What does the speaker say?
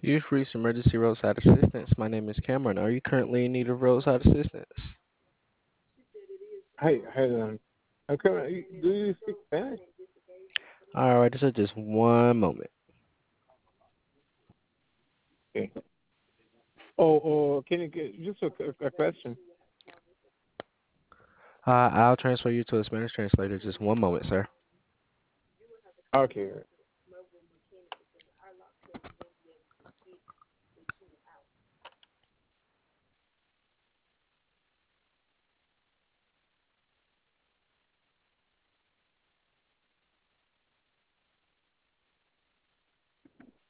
You've reached emergency roadside assistance. My name is Cameron. Are you currently in need of roadside assistance? Hi, okay, do you speak Spanish? All right, so just one moment. Okay. Can you get just a question? I'll transfer you to a Spanish translator. Just one moment, sir. Okay.